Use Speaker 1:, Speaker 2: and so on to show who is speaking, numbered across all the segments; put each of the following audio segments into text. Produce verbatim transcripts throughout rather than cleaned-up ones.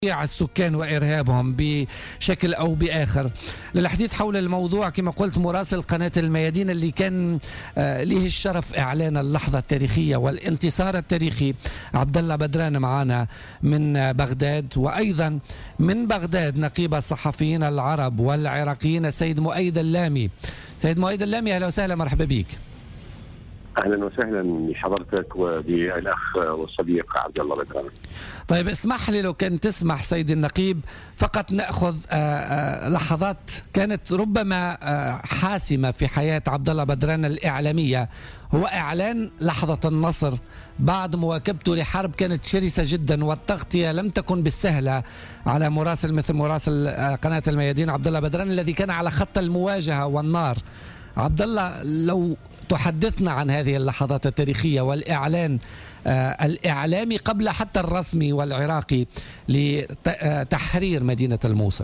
Speaker 1: السكان وإرهابهم بشكل أو بآخر. للحديث حول الموضوع كما قلت مراسل قناة الميادين اللي كان له الشرف إعلان اللحظة التاريخية والانتصار التاريخي عبد الله بدران معنا من بغداد، وأيضا من بغداد نقيب الصحفيين العرب والعراقيين السيد مؤيد اللامي. سيد مؤيد اللامي، أهلا وسهلا، مرحبا بك.
Speaker 2: اهلا وسهلا بحضرتك وبالاخ والصديق عبد الله بدران.
Speaker 1: طيب اسمح لي لو كان تسمح سيدي النقيب فقط ناخذ لحظات كانت ربما حاسمه في حياه عبد الله بدران الاعلاميه، هو اعلان لحظه النصر بعد مواكبته لحرب كانت شرسه جدا، والتغطيه لم تكن بالسهله على مراسل مثل مراسل قناه الميادين عبد الله بدران الذي كان على خط المواجهه والنار. عبد الله، لو تحدثنا عن هذه اللحظات التاريخية والإعلان آه الإعلامي قبل حتى الرسمي والعراقي لتحرير مدينة الموصل.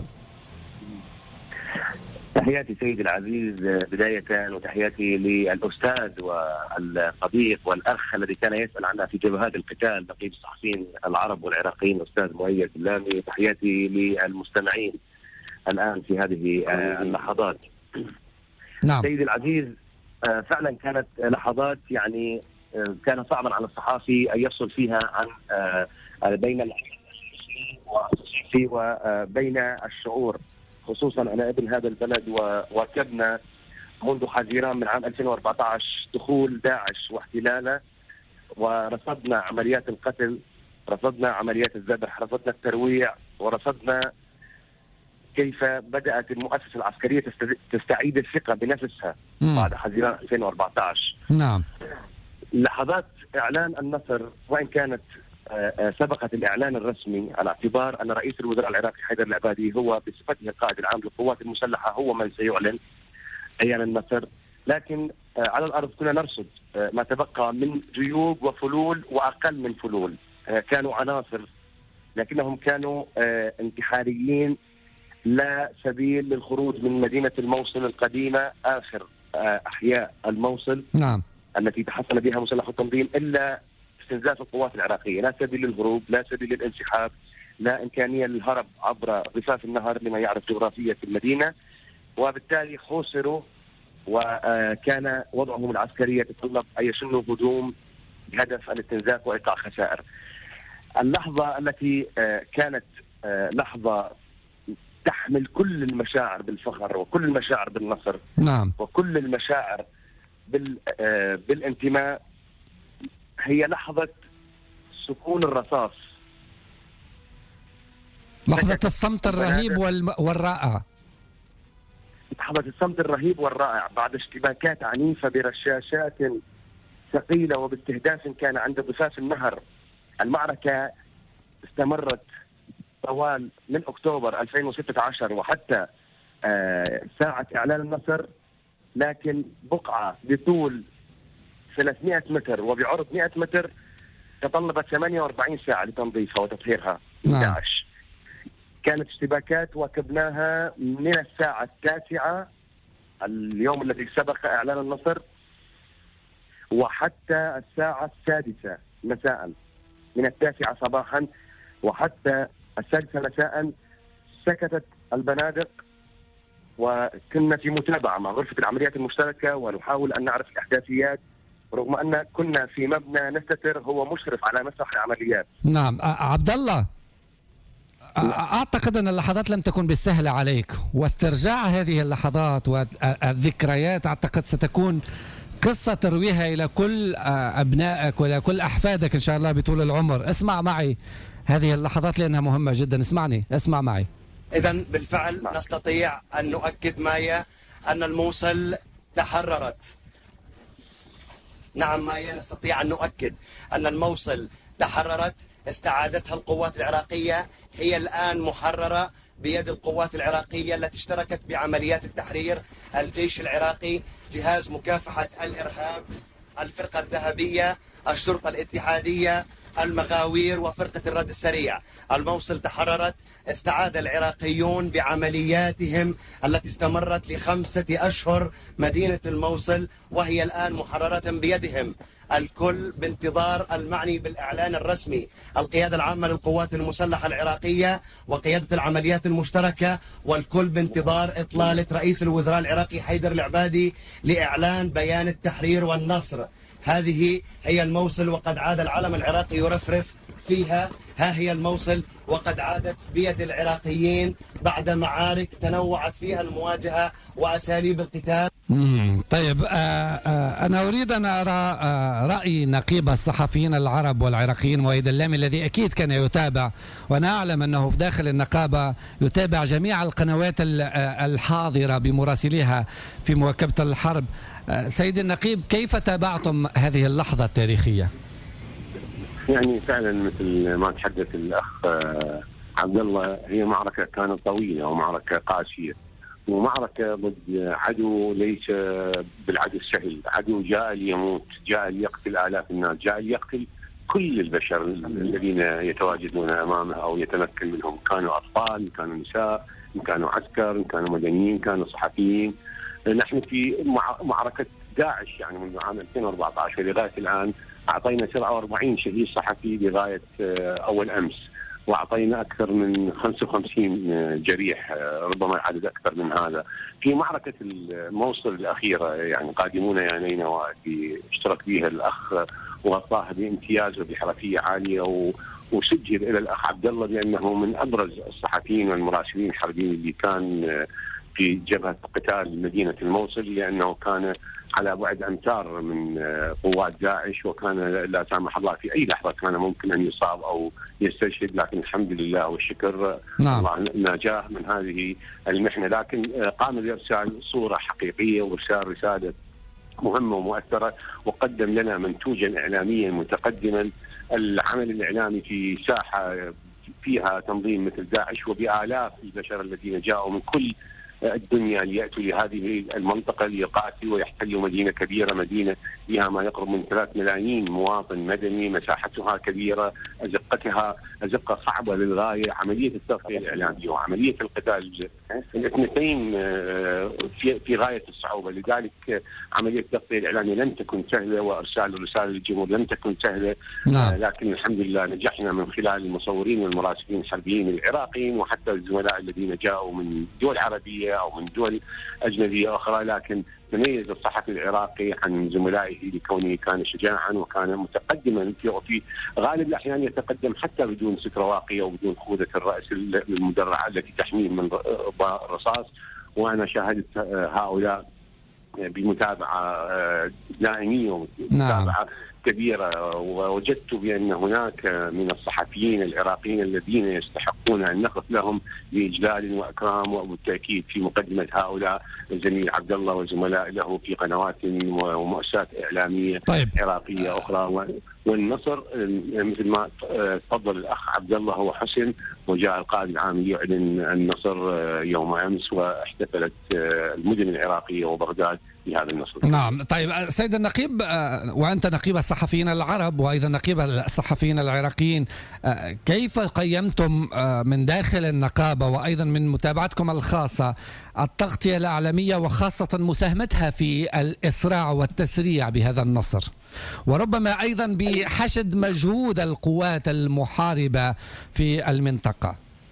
Speaker 2: تحياتي سيدي العزيز بداية، وتحياتي للأستاذ والصديق والأخ الذي كان يسأل عنها في جبهات القتال نقيب الصحفيين العرب والعراقيين الأستاذ مؤيد اللامي. تحياتي للمستمعين الآن في هذه آه اللحظات.
Speaker 1: نعم
Speaker 2: سيدي العزيز، فعلا كانت لحظات يعني كان صعبا على الصحافي ان يفصل فيها عن بين الصحفي وبين الشعور، خصوصا انا ابن هذا البلد وواكبنا منذ حزيران من عام ألفين وأربعة عشر دخول داعش واحتلاله، ورصدنا عمليات القتل، رصدنا عمليات الذبح، رصدنا الترويع، ورصدنا كيف بدأت المؤسسة العسكرية تستعيد الثقة بنفسها مم. بعد حزيران ألفين وأربعة عشر.
Speaker 1: نعم.
Speaker 2: لحظات إعلان النصر وإن كانت سبقت الإعلان الرسمي، على اعتبار أن رئيس الوزراء العراقي حيدر العبادي هو بصفته القائد العام للقوات المسلحة هو من سيعلن إعلان النصر، لكن على الأرض كنا نرصد ما تبقى من جيوب وفلول وأقل من فلول. كانوا عناصر لكنهم كانوا انتحاريين، لا سبيل للخروج من مدينة الموصل القديمة، آخر أحياء الموصل
Speaker 1: نعم
Speaker 2: التي تحصل بها مسلح التنظيم، إلا استنزاف القوات العراقية. لا سبيل للهروب، لا سبيل للانسحاب، لا إمكانية للهرب عبر ضفاف النهر لما يعرف جغرافية المدينة، وبالتالي خسروا، وكان وضعهم العسكري يتطلب أن يشنوا هجوم بهدف الاستنزاف وإيقاع خسائر. اللحظة التي كانت لحظة تحمل كل المشاعر بالفخر وكل المشاعر بالنصر،
Speaker 1: نعم،
Speaker 2: وكل المشاعر بال آه بالانتماء، هي لحظة سكون الرصاص،
Speaker 1: لحظة الصمت الرهيب والرائع،
Speaker 2: لحظة الصمت الرهيب والرائع بعد اشتباكات عنيفة برشاشات ثقيلة وباستهداف كان عند ضفاف النهر. المعركة استمرت طوال من أكتوبر ألفين وستة عشر وحتى آه ساعة إعلان النصر، لكن بقعة بطول ثلاثمئة متر وبعرض مئة متر تطلبت ثمانية وأربعين ساعة لتنظيفها وتطهيرها من
Speaker 1: نعم.
Speaker 2: داعش. كانت اشتباكات واكبناها من الساعة التاسعة اليوم الذي سبق إعلان النصر وحتى الساعة السادسة مساء، من التاسعة صباحا وحتى السادسة مساء سكتت البنادق، وكنا في متابعة مع غرفة العمليات المشتركة ونحاول أن نعرف الأحداثيات، رغم أن كنا في مبنى نستتر هو مشرف على مسرح العمليات.
Speaker 1: نعم. عبد الله، أعتقد أن اللحظات لم تكن بالسهلة عليك، واسترجاع هذه اللحظات والذكريات أعتقد ستكون قصة ترويها إلى كل أبنائك وإلى كل أحفادك إن شاء الله بطول العمر. اسمع معي هذه اللحظات لأنها مهمة جدا، اسمعني، اسمع معي.
Speaker 3: إذن بالفعل نستطيع أن نؤكد مايا أن الموصل تحررت. نعم مايا، نستطيع أن نؤكد أن الموصل تحررت، استعادتها القوات العراقية، هي الآن محررة بيد القوات العراقية التي اشتركت بعمليات التحرير، الجيش العراقي، جهاز مكافحة الإرهاب، الفرقة الذهبية، الشرطة الاتحادية، المغاوير وفرقة الرد السريع. الموصل تحررت، استعاد العراقيون بعملياتهم التي استمرت لخمسة أشهر مدينة الموصل، وهي الآن محررة بيدهم. الكل بانتظار المعني بالإعلان الرسمي، القيادة العامة للقوات المسلحة العراقية وقيادة العمليات المشتركة، والكل بانتظار إطلالة رئيس الوزراء العراقي حيدر العبادي لإعلان بيان التحرير والنصر. هذه هي الموصل، وقد عاد العلم العراقي يرفرف فيها. ها هي الموصل وقد عادت بيد العراقيين بعد معارك تنوعت فيها المواجهة وأساليب القتال.
Speaker 1: مم. طيب آه آه أنا أريد أن أرى آه رأي نقيب الصحفيين العرب والعراقيين مويد اللامي الذي أكيد كان يتابع، وأنا أعلم أنه في داخل النقابة يتابع جميع القنوات الحاضرة بمراسليها في مواكبة الحرب. آه سيد النقيب، كيف تابعتم هذه اللحظة التاريخية؟
Speaker 2: يعني فعلا مثل ما تحدث الأخ عبد الله، هي معركة كانت طويلة ومعركة قاسية، ومعركة ضد عدو ليس بالعدو السهل، عدو جاء ليموت، جاء ليقتل آلاف الناس، جاء ليقتل كل البشر الذين يتواجدون أمامه أو يتمكن منهم، كانوا أطفال، كانوا نساء، كانوا عسكر، كانوا مدنيين، كانوا صحفيين. نحن في معركة داعش يعني منذ عام ألفين وأربعة عشر لغاية الآن أعطينا سبعة وأربعين شهيد صحفي لغاية أول أمس، وأعطينا أكثر من خمسة وخمسين جريح، ربما العدد أكثر من هذا. في معركة الموصل الأخيرة يعني قادمون يا نينوى اشترك فيها الأخ وغطاها بامتياز وبحرفية عالية، وسجل إلى الأخ عبد الله بأنه من أبرز الصحفيين والمراسلين الحربيين اللي كان في جبهة قتال مدينة الموصل، لأنه كان على بعد أمتار من قوات داعش، وكان لا سامح الله في أي لحظة كان ممكن أن يصاب أو يستشهد، لكن الحمد لله والشكر نعم. الله نجاه من هذه المحنة، لكن قام بإرسال صورة حقيقية وإرسال رسالة مهمة ومؤثرة، وقدم لنا منتوجا إعلاميا متقدما. العمل الإعلامي في ساحة فيها تنظيم مثل داعش وبآلاف البشر الذين جاءوا من كل الدنيا ليأتوا لهذه المنطقة ليقاتلوا ويحتلوا مدينة كبيرة، مدينة فيها ما يقرب من ثلاث ملايين مواطن مدني، مساحتها كبيرة، أزقتها أزقة صعبة للغاية. عملية التغطية الإعلامية وعملية القتال الاثنتين في في غاية الصعوبة، لذلك عملية التغطية الإعلامية لم تكن سهلة، وإرسال الرسالة للجمهور لم تكن سهلة. نعم. لكن الحمد لله نجحنا من خلال المصورين والمراسلين الحربيين العراقيين وحتى الزملاء الذين جاءوا من دول عربية أو من دول أجنبية أخرى، لكن تميز الصحفي العراقي عن زملائه لكونه كان شجاعا وكان متقدما في غالب الأحيان يتقدم حتى بدون ستر واقية وبدون خوذة الرأس المدرعة التي تحميه من الرصاص. وأنا شاهدت هؤلاء بمتابعة دائمية ومتابعة نعم. كبيرة، ووجدت بأن هناك من الصحفيين العراقيين الذين يستحقون أن نقف لهم بإجلال وإكرام، وبالتأكيد في مقدمة هؤلاء الزميل عبد الله وزملاء له في قنوات ومؤسسات إعلامية طيب. عراقية أخرى. والنصر مثل ما تفضل الأخ عبد الله هو حسن، وجاء القائد العام ليعلن النصر يوم أمس، واحتفلت المدن العراقية وبغداد بهذا النصر.
Speaker 1: نعم. طيب سيد النقيب، وأنت نقيب الصحفيين العرب وأيضا نقيب الصحفيين العراقيين، كيف قيمتم من داخل النقابة وأيضا من متابعتكم الخاصة التغطية الإعلامية وخاصة مساهمتها في الإسراع والتسريع بهذا النصر، وربما أيضا بحشد مجهود القوات المحاربة في المنطقة؟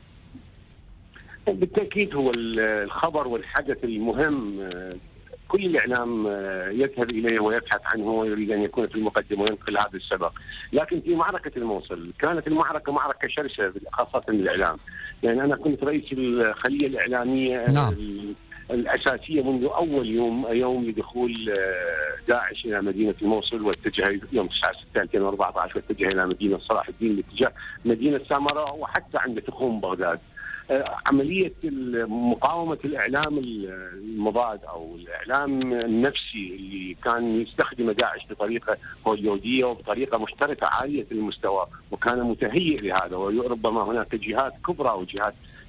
Speaker 2: بالتأكيد هو الخبر والحدث المهم كل الإعلام يذهب إليه ويبحث عنه ويريد أن يكون في المقدمة وينقل هذا السبق، لكن في معركة الموصل كانت المعركة معركة شرسة خاصة الإعلام. يعني أنا كنت رئيس الخلية الإعلامية نعم. الأساسية منذ أول يوم يوم لدخول داعش إلى مدينة الموصل، واتجه يوم تسعة ستة ألفين وأربعة عشر واتجه إلى مدينة صلاح الدين باتجاه مدينة سامراء، وحتى عند تخوم بغداد. عملية مقاومة الإعلام المضاد أو الإعلام النفسي اللي كان يستخدم داعش بطريقة هوليودية وبطريقة مشتركة عالية المستوى، وكان متهيئ لهذا. وربما هناك جهات كبرى وجهات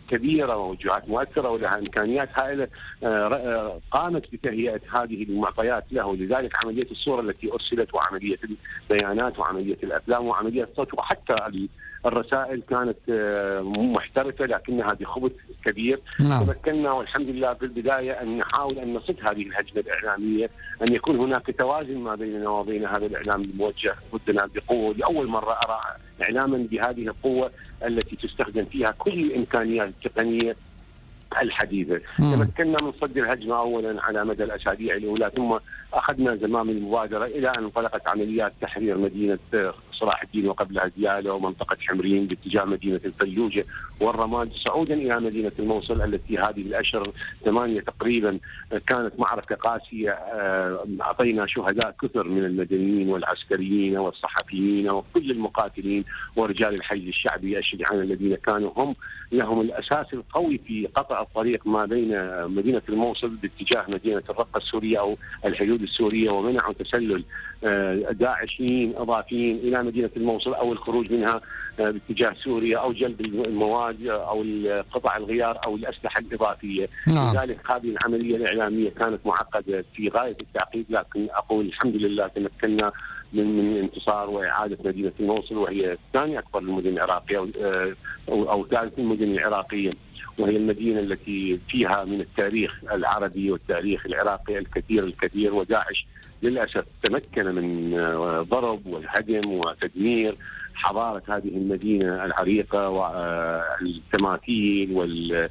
Speaker 2: كبيرة ووجهات مؤثرة ولها إمكانيات هائلة قامت بتهيئة هذه المعطيات له. لذلك عملية الصورة التي أرسلت وعملية البيانات وعملية الأفلام وعملية الصوت وحتى الرسائل كانت محترفة لكنها بخبث كبير.
Speaker 1: نعم.
Speaker 2: تمكنا والحمد لله في البداية أن نحاول أن نصد هذه الهجمة الإعلامية، أن يكون هناك توازن ما بيننا وبين هذا الإعلام الموجه ضدنا بقوة. لأول مرة أرى إعلاما بهذه القوة التي تستخدم فيها كل الإمكانيات التقنية الحديثة. تمكنا من صد الهجمة أولا على مدى الأسابيع الأولى، ثم أخذنا زمام المبادرة إلى أن انطلقت عمليات تحرير مدينة صلاح الدين وقبلها ديالى ومنطقة حمرين باتجاه مدينة الفلوجة والرماد، صعودا إلى مدينة الموصل التي هذه الأشهر ثمانية تقريبا كانت معركة قاسية. أعطينا شهداء كثر من المدنيين والعسكريين والصحفيين وكل المقاتلين ورجال الحي الشعبي الشجعان الذين كانوا هم لهم الأساس القوي في قطع الطريق ما بين مدينة الموصل باتجاه مدينة الرقة السورية أو الحدود السورية، ومنعوا تسلل داعشيين إضافيين إلى مدينة الموصل أو الخروج منها باتجاه سوريا أو جلب المواد أو قطع الغيار أو الأسلحة الإضافية.
Speaker 1: نعم.
Speaker 2: لذلك هذه العملية الإعلامية كانت معقدة في غاية التعقيد، لكن أقول الحمد لله تمكنا من من انتصار وإعادة مدينة الموصل، وهي ثاني أكبر المدن العراقية أو أو ثالث المدن العراقية، وهي المدينة التي فيها من التاريخ العربي والتاريخ العراقي الكثير الكثير. وداعش للأسف تمكن من ضرب والهدم وتدمير حضارة هذه المدينة العريقة والتماثيل وال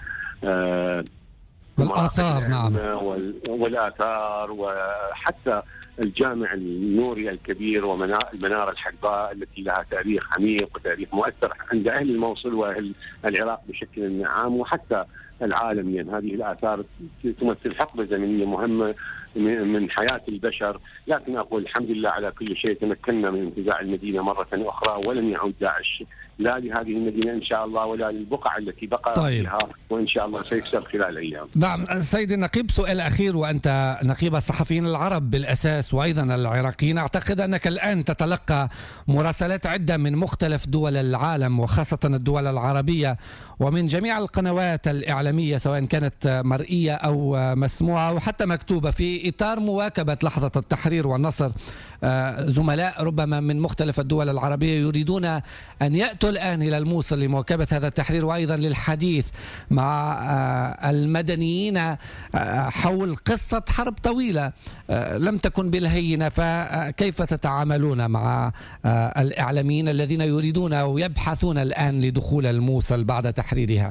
Speaker 1: والآثار. نعم.
Speaker 2: والآثار وحتى الجامع النوري الكبير والمنارة الحدباء التي لها تاريخ عميق وتاريخ مؤثر عند أهل الموصل وأهل العراق بشكل عام وحتى العالميا. هذه الآثار تمثل حقبة زمنية مهمة من حياة البشر، لكن أقول الحمد لله على كل شيء تمكنا من انتزاع المدينة مرة أخرى، ولن يعود داعش لا لهذه المدينة إن شاء الله ولا للبقعة التي بقى
Speaker 1: طيب.
Speaker 2: فيها، وإن شاء الله سيكسر خلال أيام.
Speaker 1: نعم سيد النقيب، سؤال أخير وأنت نقيب الصحفيين العرب بالأساس وأيضا العراقيين، أعتقد أنك الآن تتلقى مراسلات عدة من مختلف دول العالم وخاصة الدول العربية ومن جميع القنوات الإعلامية سواء كانت مرئية أو مسموعة وحتى مكتوبة في إطار مواكبة لحظة التحرير والنصر. زملاء ربما من مختلف الدول العربية يريدون أن يأتوا الآن إلى الموصل لمواكبة هذا التحرير وأيضا للحديث مع المدنيين حول قصة حرب طويلة لم تكن بالهينة، فكيف تتعاملون مع الإعلاميين الذين يريدون أو يبحثون الآن لدخول الموصل بعد تحريرها؟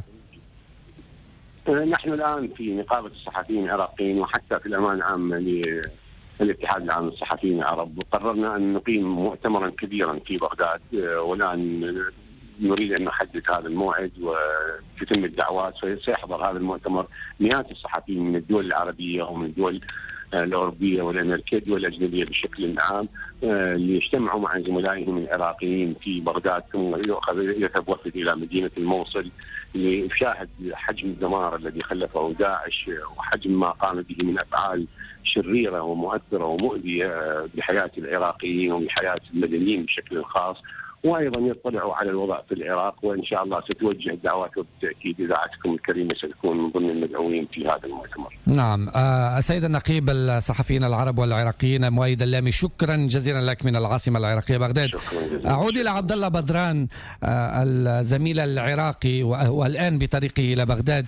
Speaker 2: نحن الآن في نقابة الصحفيين العراقيين وحتى في الأمانة العامة للاتحاد العام للصحفيين العرب قررنا أن نقيم مؤتمرا كبيرا في بغداد، والآن نريد أن نحدد هذا الموعد وتتم الدعوات. سيحضر هذا المؤتمر مئات الصحفيين من الدول العربية ومن الدول الأوروبية والأمريكية والأجنبية بشكل عام ليجتمعوا مع زملائهم العراقيين في بغداد، ثم يذهب وفد إلى مدينة الموصل ليشاهد حجم الدمار الذي خلفه داعش وحجم ما قام به من أفعال شريرة ومؤثرة ومؤذية بحياة العراقيين وبحياة المدنيين بشكل خاص، وأيضا يطلعوا على الوضع في العراق. وإن شاء الله ستوجه الدعوات وبالتأكيد إذاعتكم الكريمة ستكون من ضمن المدعوين في هذا المؤتمر.
Speaker 1: نعم. السيد النقيب الصحفيين العرب والعراقيين مؤيد اللامي، شكرا جزيلا لك من العاصمة العراقية بغداد. أعود إلى عبد الله بدران الزميل العراقي والآن بطريقه إلى بغداد.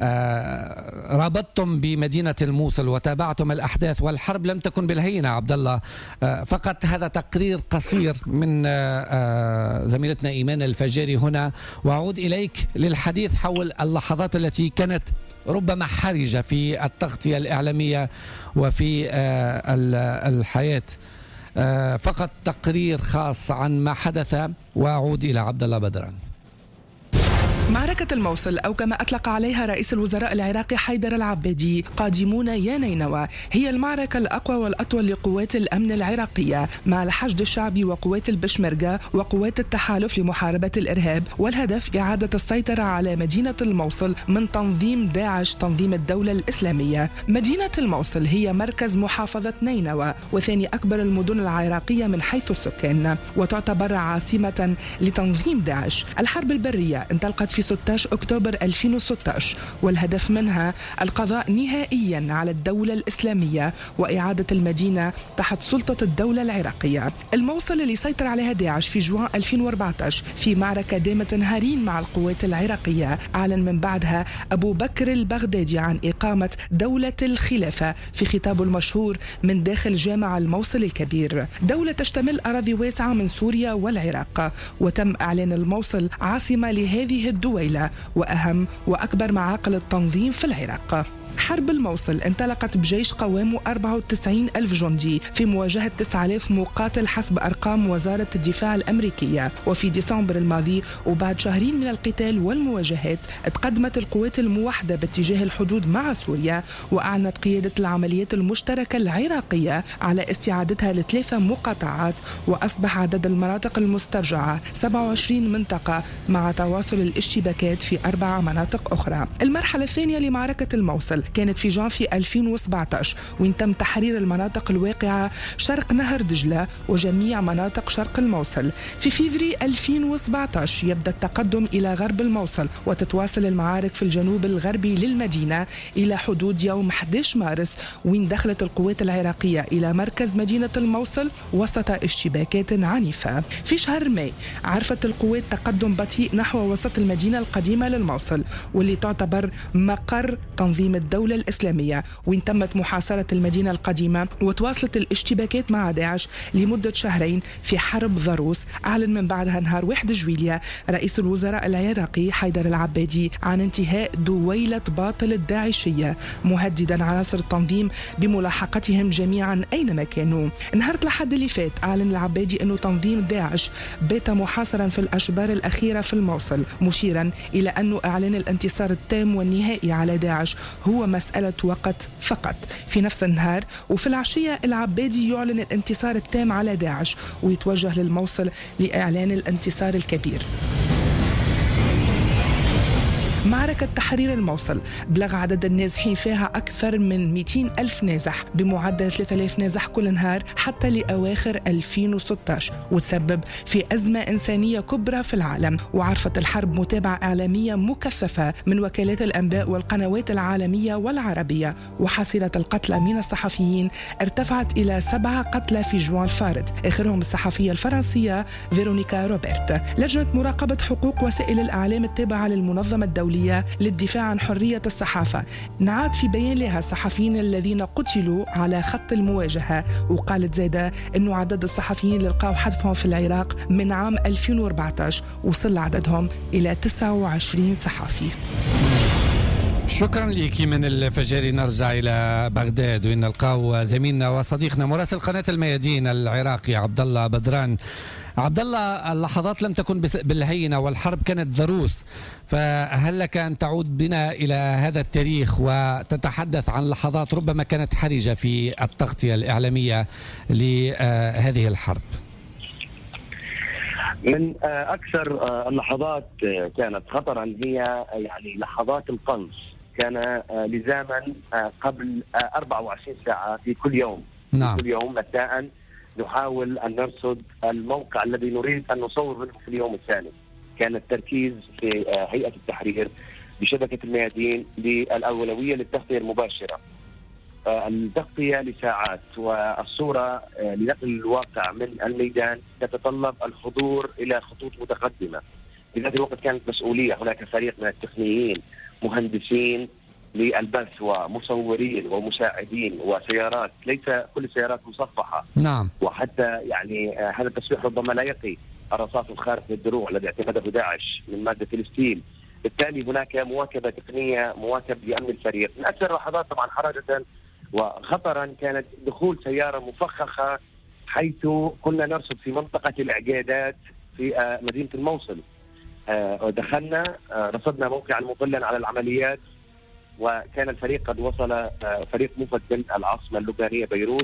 Speaker 1: رابطتم بمدينة الموصل وتابعتم الأحداث والحرب لم تكن بالهينة عبد الله. فقط هذا تقرير قصير من زميلتنا إيمان الفجاري هنا، وأعود إليك للحديث حول اللحظات التي كانت ربما حرجة في التغطية الإعلامية وفي الحياة. فقط تقرير خاص عن ما حدث، وأعود إلى عبد الله بدران.
Speaker 4: معركة الموصل أو كما أطلق عليها رئيس الوزراء العراقي حيدر العبادي قادمون يا نينوى هي المعركة الأقوى والأطول لقوات الأمن العراقية مع الحشد الشعبي وقوات البشمركة وقوات التحالف لمحاربة الإرهاب، والهدف إعادة السيطرة على مدينة الموصل من تنظيم داعش تنظيم الدولة الإسلامية. مدينة الموصل هي مركز محافظة نينوى وثاني أكبر المدن العراقية من حيث السكان، وتعتبر عاصمة لتنظيم داعش. الحرب البرية انطلقت في في ستة عشر أكتوبر ألفين وستة عشر، والهدف منها القضاء نهائيا على الدولة الإسلامية وإعادة المدينة تحت سلطة الدولة العراقية. الموصل اللي سيطر عليها داعش في جوان ألفين وأربعة عشر في معركة دامت نهارين مع القوات العراقية، أعلن من بعدها أبو بكر البغدادي عن إقامة دولة الخلافة في خطابه المشهور من داخل جامع الموصل الكبير. دولة تشتمل أراضي واسعة من سوريا والعراق، وتم إعلان الموصل عاصمة لهذه الدويلة وأهم وأكبر معاقل التنظيم في العراق. حرب الموصل انطلقت بجيش قوامه أربعة وتسعين ألف جندي في مواجهة تسعة آلاف مقاتل حسب أرقام وزارة الدفاع الأمريكية. وفي ديسمبر الماضي وبعد شهرين من القتال والمواجهات تقدمت القوات الموحدة باتجاه الحدود مع سوريا، وأعلنت قيادة العمليات المشتركة العراقية على استعادتها لثلاثة مقاطعات، وأصبح عدد المناطق المسترجعة سبعة وعشرين منطقة مع تواصل الاشتباكات في أربع مناطق أخرى. المرحلة الثانية لمعركة الموصل كانت في جانفي ألفين وسبعة عشر، وين تم تحرير المناطق الواقعة شرق نهر دجلة وجميع مناطق شرق الموصل. في فيفري ألفين وسبعة عشر يبدأ التقدم إلى غرب الموصل، وتتواصل المعارك في الجنوب الغربي للمدينة إلى حدود يوم أحد عشر مارس، وين دخلت القوات العراقية إلى مركز مدينة الموصل وسط اشتباكات عنيفة. في شهر ماي عرفت القوات تقدم بطيء نحو وسط المدينة القديمة للموصل، واللي تعتبر مقر تنظيم الدولة الإسلامية، وين تمت محاصرة المدينة القديمة وتواصلت الاشتباكات مع داعش لمدة شهرين في حرب ضروس. أعلن من بعدها نهار واحد جويلية رئيس الوزراء العراقي حيدر العبادي عن انتهاء دويلة باطل الداعشية، مهددا عناصر التنظيم بملاحقتهم جميعا أينما كانوا. نهار الأحد اللي فات أعلن العبادي أنه تنظيم داعش بات محاصرا في الأشبار الأخيرة في الموصل، مشيرا إلى أنه إعلان الانتصار التام والنهائي على داعش هو مسألة وقت فقط. في نفس النهار وفي العشية العبادي يعلن الانتصار التام على داعش ويتوجه للموصل لإعلان الانتصار الكبير. معركة تحرير الموصل بلغ عدد النازحين فيها أكثر من مئتين ألف نازح بمعدل ثلاثة آلاف نازح كل نهار حتى لأواخر ألفين وستة عشر، وتسبب في أزمة إنسانية كبرى في العالم. وعرفت الحرب متابعة إعلامية مكثفة من وكالات الأنباء والقنوات العالمية والعربية، وحصيلة القتلى من الصحفيين ارتفعت إلى سبعة قتلى في جوان الفارد، آخرهم الصحفية الفرنسية فيرونيكا روبرت. لجنة مراقبة حقوق وسائل الإعلام التابعة للمنظمة الدولية للدفاع عن حرية الصحافة نعت في بيان لها الصحفيين الذين قتلوا على خط المواجهة، وقالت زيادة أنه عدد الصحفيين اللي لقاو حتفهم في العراق من عام ألفين وأربعة عشر وصل عددهم إلى تسعة وعشرين صحفي.
Speaker 1: شكرا لك من الفجاري. نرجع إلى بغداد وين نلقاو زميلنا وصديقنا مراسل قناة الميادين العراقي عبد الله بدران. عبد الله، اللحظات لم تكن بالهينة والحرب كانت ضروس، فهل لك أن تعود بنا إلى هذا التاريخ وتتحدث عن لحظات ربما كانت حرجة في التغطية الإعلامية لهذه الحرب؟
Speaker 2: من أكثر اللحظات كانت خطرا هي يعني لحظات القنص. كان لزاما قبل أربعة وعشرين ساعة في كل يوم.
Speaker 1: نعم.
Speaker 2: في كل يوم مساء نحاول أن نرصد الموقع الذي نريد أن نصور منه في اليوم الثاني. كان التركيز في هيئة التحرير بشبكة الميادين للأولوية للتغطية المباشرة، التغطية لساعات، والصورة لنقل الواقع من الميدان تتطلب الحضور إلى خطوط متقدمة. في ذات الوقت كانت مسؤولية، هناك فريق من التقنيين مهندسين للبث ومصورين ومساعدين وسيارات، ليس كل السيارات مصفحة.
Speaker 1: نعم.
Speaker 2: وحتى يعني هذا التصفيح ربما لا يقي الرصاص الخارق للدروع الذي اعتمده داعش من مادة الستيل. بالتالي هناك مواكبة تقنية، مواكب لأمن الفريق. من أكثر اللحظات طبعا حرجة وخطرا كانت دخول سيارة مفخخة حيث كنا نرصد في منطقة الإعجادات في مدينة الموصل. دخلنا رصدنا موقعا مطلا على العمليات، وكان الفريق قد وصل، فريق مفد العاصمة اللبنانية بيروت،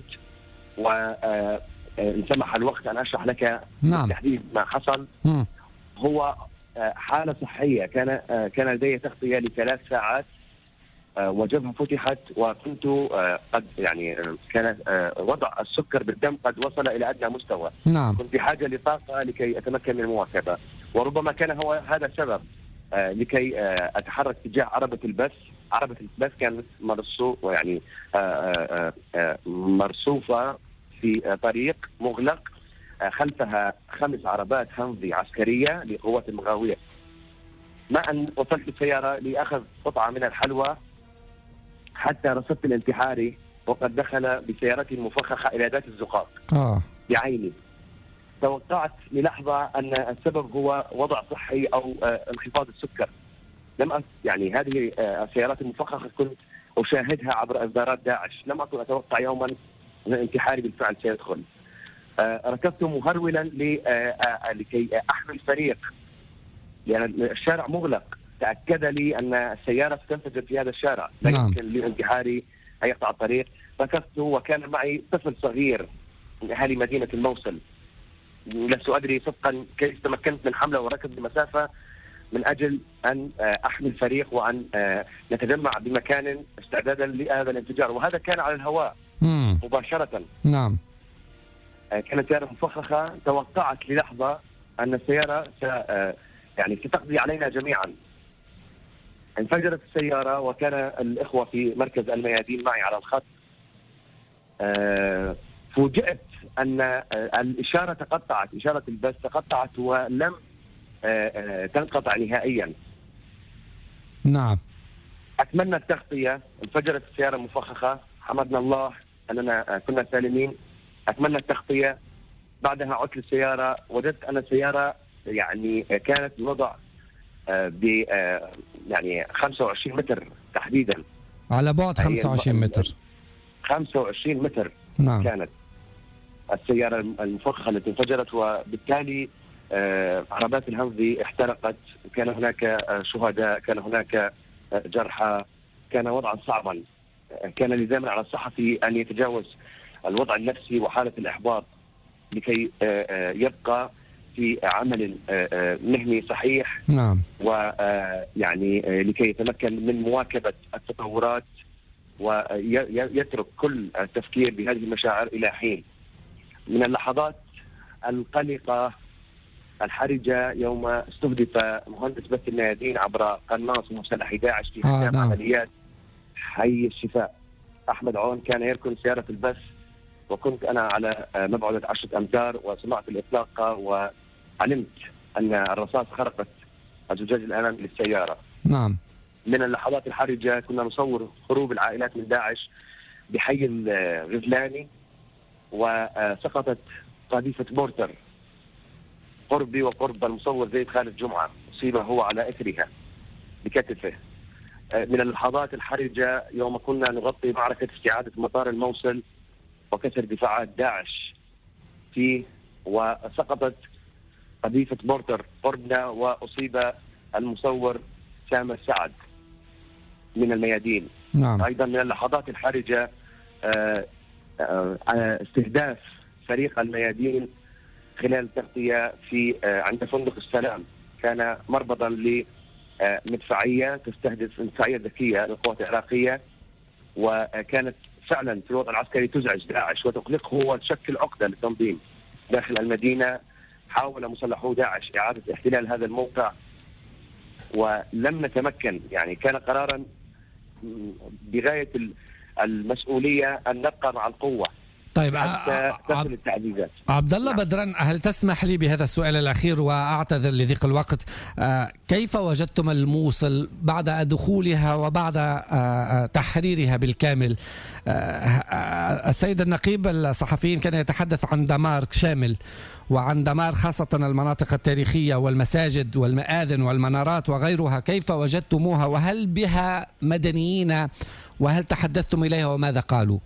Speaker 2: وإن سمح الوقت أن أشرح لك
Speaker 1: نعم.
Speaker 2: بالتحديد ما حصل. م. هو حالة صحية، كان كان لدي تغطية لثلاث ساعات وجبهة فتحت، وكنت قد يعني كان وضع السكر بالدم قد وصل إلى أدنى مستوى.
Speaker 1: نعم.
Speaker 2: كنت بحاجة لطاقة لكي أتمكن من المواكبة، وربما كان هو هذا السبب آه لكي آه أتحرك تجاه عربة البث. عربة البث كانت مرصوفة يعني آه آه آه مرصوفة في آه طريق مغلق، آه خلفها خمس عربات هنفي عسكرية لقوات المغاوية. ما أن وصلت بالسيارة لأخذ قطعة من الحلوى حتى رصدت الانتحاري وقد دخل بسيارته المفخخة إلى ذات الزقاق
Speaker 1: آه.
Speaker 2: بعيني. توقعت للحظة أن السبب هو وضع صحي أو آه انخفاض السكر. لم أ... يعني هذه آه السيارات المفخخة كنت أشاهدها عبر إصدارات داعش، لم أكن أتوقع يوما أن الانتحاري بالفعل سيدخل. آه ركبت مهرولا ل... آه آه لكي أحمل فريق، لأن يعني الشارع مغلق. تأكد لي أن السيارة ستنفجر في هذا الشارع، لا
Speaker 1: نعم.
Speaker 2: يمكن للانتحاري أن يقطع الطريق. ركبت وكان معي طفل صغير من أهالي مدينة الموصل. لست أدري صدقا كيف تمكنت من حمله وركض بمسافة من أجل أن أحمل فريق وأن نتجمع بمكان استعدادا لهذا الانفجار، وهذا كان على الهواء
Speaker 1: مم.
Speaker 2: مباشرة.
Speaker 1: نعم.
Speaker 2: كانت سيارة مفخخة. توقعت للحظة أن السيارة س... يعني ستقضي علينا جميعا. انفجرت السيارة وكان الإخوة في مركز الميادين معي على الخط. فوجئت أن الإشارة تقطعت، إشارة البث تقطعت ولم تنقطع نهائيا.
Speaker 1: نعم.
Speaker 2: أتمنى التغطية. انفجرت السيارة المفخخة، حمدنا الله أننا كنا سالمين. أتمنى التغطية. بعدها عدت للسيارة، وجدت أن السيارة يعني كانت بوضع ب يعني خمسة وعشرين متر تحديدا،
Speaker 1: على بعد خمسة وعشرين متر.
Speaker 2: خمسة وعشرين متر.
Speaker 1: نعم.
Speaker 2: كانت السيارة المفخخة التي انفجرت، وبالتالي عربات الهنفي احترقت. كان هناك شهداء، كان هناك جرحى، كان وضعا صعبا. كان لزاما على الصحفي أن يتجاوز الوضع النفسي وحالة الإحباط لكي يبقى في عمل مهني صحيح.
Speaker 1: نعم.
Speaker 2: ويعني لكي يتمكن من مواكبة التطورات ويترك كل التفكير بهذه المشاعر إلى حين. من اللحظات القلقة الحرجة يوم استهدف مهندس بث الميادين عبر قناص مسلح داعش في ختام
Speaker 1: آه نعم.
Speaker 2: عمليات حي الشفاء. أحمد عون كان يركن سيارة البث، وكنت أنا على مبعد عشرة أمتار وسمعت الإطلاق وعلمت أن الرصاص خرقت الزجاج الأمامي للسيارة.
Speaker 1: نعم.
Speaker 2: من اللحظات الحرجة كنا نصور هروب العائلات من داعش بحي الغزلاني، وسقطت قذيفة مورتر قربي وقرب المصور زيد خالد جمعة، أصيب هو على إثرها بكتفه. من اللحظات الحرجة يوم كنا نغطي معركة استعادة مطار الموصل وكسر دفاعات داعش فيه، وسقطت قذيفة مورتر قربنا وأصيب المصور سامر سعد من الميادين.
Speaker 1: نعم.
Speaker 2: أيضا من اللحظات الحرجة استهداف فريق الميادين خلال التغطية في عند فندق السلام. كان مربضا لمدفعية تستهدف مدفعية ذكية للقوات العراقية، وكانت فعلا في الوضع العسكري تزعج داعش وتقلقه وتشكل عقدة للتنظيم داخل المدينة. حاول مسلحو داعش إعادة احتلال هذا الموقع ولم نتمكن. يعني كان قرارا بغاية المسؤولية أن نبقى مع القوة.
Speaker 1: طيب
Speaker 2: حتى تصل التعزيزات.
Speaker 1: عبد الله بدران، هل تسمح لي بهذا السؤال الأخير وأعتذر لضيق الوقت؟ كيف وجدتم الموصل بعد دخولها وبعد تحريرها بالكامل؟ السيد النقيب الصحفيين كان يتحدث عن دمار شامل، وعن دمار خاصة المناطق التاريخية والمساجد والمآذن والمنارات وغيرها. كيف وجدتموها؟ وهل بها مدنيين؟ وهل تحدثتم إليها وماذا قالوا؟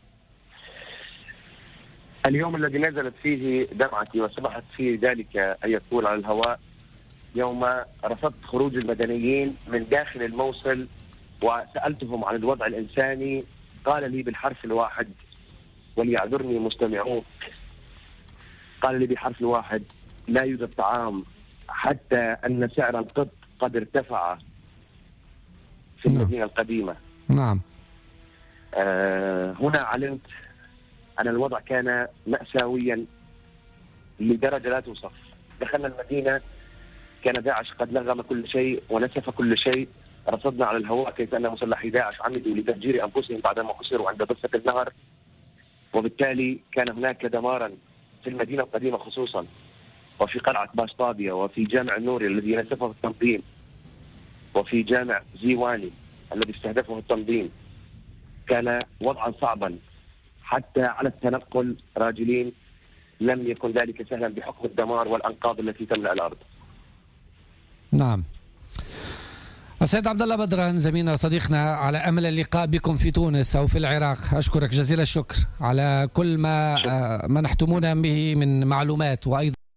Speaker 2: اليوم الذي نزلت فيه دمعتي وسمحت فيه ذلك أن يكون على الهواء يوم رفضت خروج المدنيين من داخل الموصل وسألتهم عن الوضع الإنساني. قال لي بالحرف الواحد، وليعذرني مستمعون، قال لي بالحرف الواحد: لا يوجد طعام، حتى أن سعر القط قد ارتفع في المدينة القديمة.
Speaker 1: نعم.
Speaker 2: آه هنا علمت أن الوضع كان مأساويا لدرجة لا توصف. دخلنا المدينة كان داعش قد لغم كل شيء ونسف كل شيء. رصدنا على الهواء كيف أن مسلحي داعش عمدوا لتفجير أنفسهم بعدما حصروا عند ضفة النهر، وبالتالي كان هناك دمارا في المدينة القديمة خصوصا، وفي قلعة باشطابية، وفي جامع النوري الذي نسفه التنظيم، وفي جامع زيواني الذي استهدفه التنظيم. كان وضعا صعبا حتى على التنقل راجلين، لم يكن ذلك سهلا بحكم الدمار والأنقاض التي تملأ الأرض.
Speaker 1: نعم. السيد عبد الله بدران زميلنا وصديقنا، على أمل اللقاء بكم في تونس أو في العراق. أشكرك جزيل الشكر على كل ما منحتمونا به من معلومات وأيضا